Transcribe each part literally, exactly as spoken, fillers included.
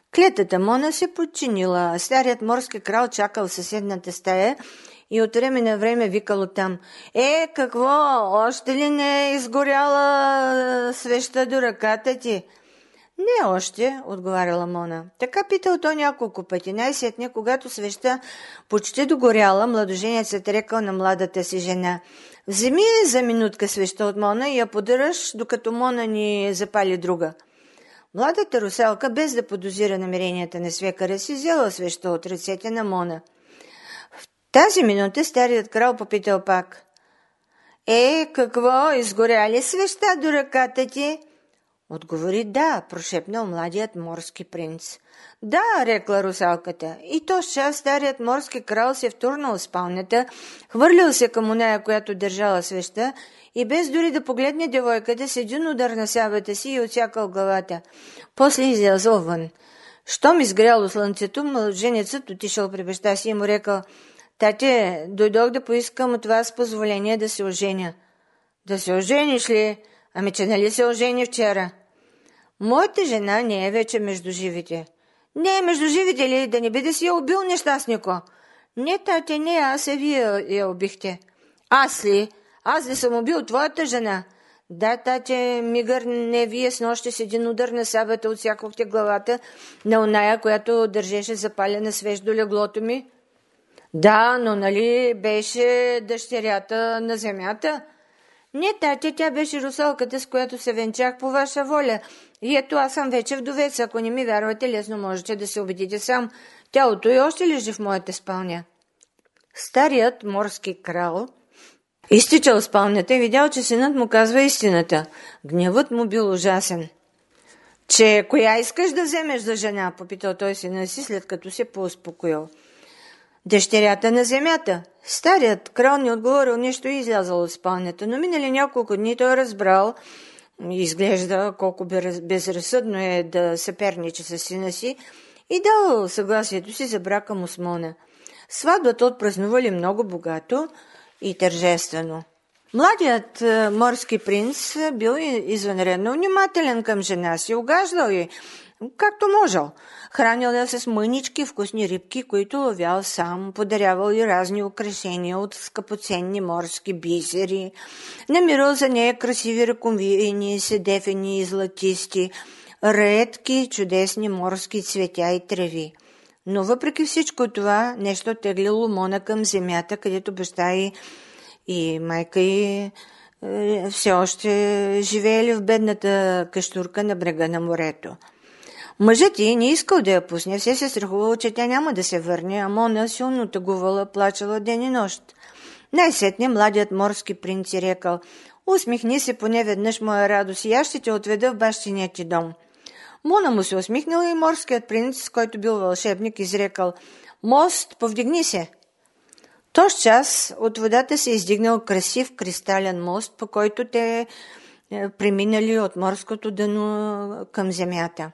Клетата Мона се подчинила, а старият морски крал чакал в съседната стая и от време на време викал оттам: „Е, какво, още ли не е изгоряла свеща до ръката ти?“ „Не още“, отговаряла Мона. Така питал той няколко пъти. Най-сетне, когато свеща почти догоряла, младоженецът рекал на младата си жена: „Вземи за минутка свеща от Мона и я поддържаш, докато Мона ни запали друга.“ Младата русалка, без да подозира намеренията на свекара си, взела свеща от ръцете на Мона. В тази минута старият крал попитал пак: „Е, какво, изгоря ли свеща до ръката ти?“ Отговори: „Да“, прошепнал младият морски принц. „Да“, рекла русалката. И то с час старият морски крал се втурнал в спалнята, хвърлил се към оная, която държала свеща, и без дори да погледне девойката, с един удар на сабата си и отсякал главата. После излязъл вън. Щом изгряло слънцето, младоженецът отишъл при баща си и му рекал: „Тате, дойдох да поискам от вас позволение да се оженя.“ „Да се ожениш ли? Ами че нали се ожени вчера?“ „Моята жена не е вече между живите.“ „Не е между живите ли? Да не би да си я убил, нещастнико?“ „Не, тате, не, аз а вие я убихте.“ „Аз ли? Аз ли съм убил твоята жена?“ „Да, тате, мигър не вие снощи с един удар на сабата отсякохте главата на оная, която държеше запалена свещ до леглото ми.“ „Да, но нали беше дъщерята на земята?“ „Не, тате, тя беше русалката, с която се венчах по ваша воля. И ето, аз съм вече вдовец. Ако не ми вярвате, лесно можете да се убедите сам. Тялото й още лежи в моята спалня.“ Старият морски крал изтичал в спалнята и видял, че синът му казва истината. Гневът му бил ужасен. „Че коя искаш да вземеш за жена?“ попитал той сина си, след като се поуспокоил. „Дъщерята на земята.“ Старият крал не отговорил нищо и излязъл от спалнята, но минали няколко дни той разбрал, изглежда колко безразсъдно е да съперничи с сина си, и дал съгласието си за брака му с Мона. Сватбата отпразнували много богато и тържествено. Младият морски принц бил извънредно внимателен към жена си, угаждал й както можел. Хранил я с мънички вкусни рибки, които ловял сам, подарявал и разни украшения от скъпоценни морски бисери, намирал за нея красиви ръковини, седефени и златисти, редки чудесни морски цветя и треви. Но въпреки всичко това, нещо теглило Мона към земята, където баща й и майка й е, все още живеели в бедната къщурка на брега на морето. Мъжът й не искал да я пусне, все се страхувал, че тя няма да се върне, а Мона силно тъгувала, плачала ден и нощ. Най-сетне младият морски принц и рекал: „Усмихни се поне веднъж, моя радост, и аз ще те отведа в бащиния ти дом.“ Мона му се усмихнала и морският принц, който бил вълшебник, изрекал: „Мост, повдигни се!“ Тоз час от водата се издигнал красив кристален мост, по който те преминали от морското дъно към земята.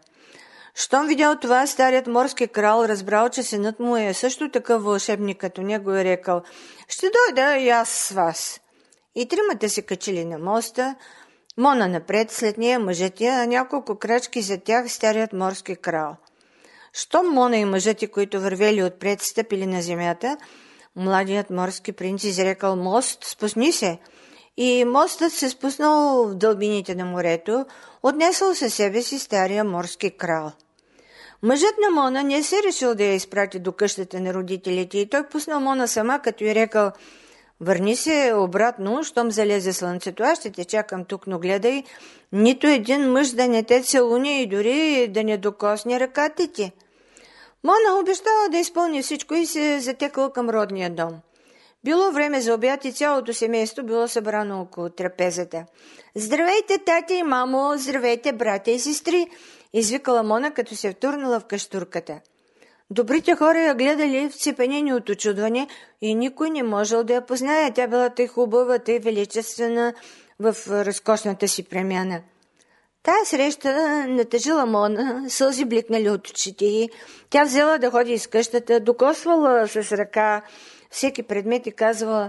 Щом видял това, старият морски крал разбрал, че синът му е също такъв вълшебник като него, и рекал: „Ще дойда и аз с вас.“ И тримата се качили на моста, Мона напред, след нея мъжът я, а няколко крачки за тях старият морски крал. Щом Мона и мъжът й, които вървели отпред, стъпили на земята, младият морски принц изрекал: „Мост, спусни се!“ И мостът се спуснал в дълбините на морето, отнесъл със себе си стария морски крал. Мъжът на Мона не се решил да я изпрати до къщата на родителите и той пуснал Мона сама, като й рекал: „Върни се обратно, щом залезе слънцето, аз ще те чакам тук, но гледай, нито един мъж да не те целуни и дори да не докосне ръката ти.“ Мона обещала да изпълни всичко и се затекла към родния дом. Било време за обяд и цялото семейство било събрано около трапезата. „Здравейте, тати и мамо! Здравейте, братя и сестри!“ извикала Мона, като се втурнала в къщурката. Добрите хора я гледали вцепенени от очудване и никой не можел да я познае. Тя била тъй хубава, тъй величествена в разкошната си премяна. Тая среща натъжила Мона, сълзи бликнали от очите й. Тя взела да ходи из къщата, докосвала с ръка всеки предмет и казвала: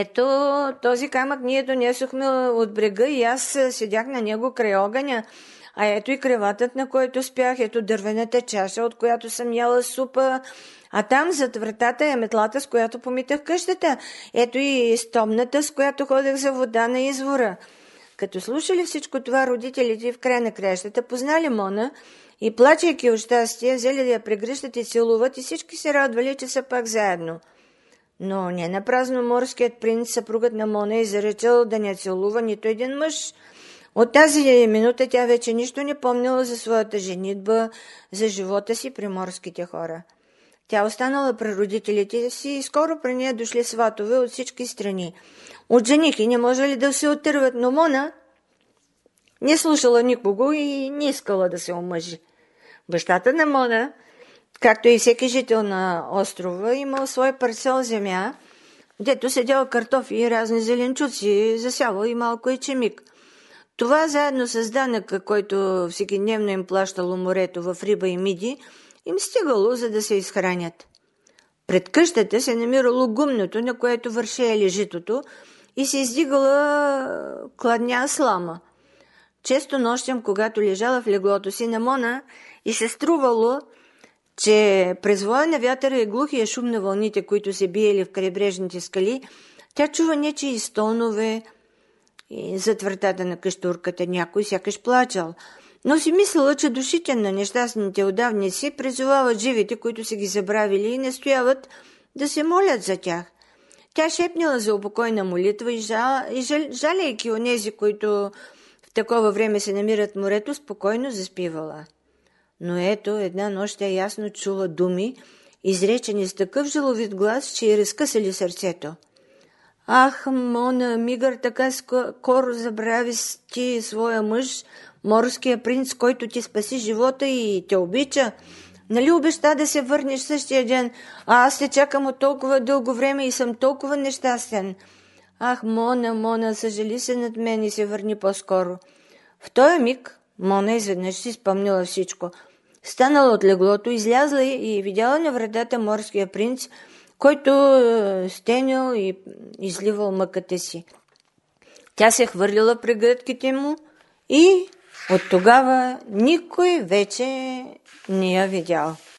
„Ето, този камък ние донесохме от брега и аз седях на него край огъня, А ето и креватът, на който спях, ето дървената чаша, от която съм яла супа, а там зад вратата е метлата, с която помитах къщата. Ето и стомната, с която ходех за вода на извора. Като слушали всичко това, родителите в края на краищата познали Мона и, плачейки от щастие, взели да я прегръщат и целуват и всички се радвали, че са пак заедно. Но не напразно морският принц, съпругът на Мона, е заречал да не целува нито един мъж. От тази минута тя вече нищо не помнила за своята женитба, за живота си при морските хора. Тя останала при родителите си и скоро при нея дошли сватове от всички страни. От женихи не можели да се отърват, но Мона не слушала никого и не искала да се омъжи. Бащата на Мона, както и всеки жител на острова, имал свой парцел земя, дето седял картофи и разни зеленчуци, засявал и малко ечемик. Това заедно с данъка, който всекидневно им плащало морето в риба и миди, им стигало, за да се изхранят. Пред къщата се намирало гумното, на което вършеели житото, и се издигала кладня слама. Често нощем, когато лежала в леглото си на Мона и се струвало, че през воя на вятъра и глухия шум на вълните, които се биели в крайбрежните скали, тя чува нечии стонове и зад вратата на къщурката някой сякаш плачал. Но си мислила, че душите на нещастните отдавници призовават живите, които са ги забравили, и настояват да се молят за тях. Тя шепнала за упокойна молитва и, жал, и жал, жалейки онези, които в такова време се намират в морето, спокойно заспивала. Но ето, една нощ тя ясно чула думи, изречени с такъв жаловит глас, че й разкъсали сърцето. Ах, Мона, мигър, така скоро забрави ти своя мъж, морския принц, който ти спаси живота и те обича. Нали обеща да се върнеш същия ден, а аз те чакам от толкова дълго време и съм толкова нещастен. Ах, Мона, Мона, съжали се над мен и се върни по-скоро. В този миг Мона изведнъж си спомнила всичко. Станала от леглото, излязла и видяла на вратата морския принц, който стенял и изливал мъката си. Тя се хвърлила при гръдките му и от тогава никой вече не я видял.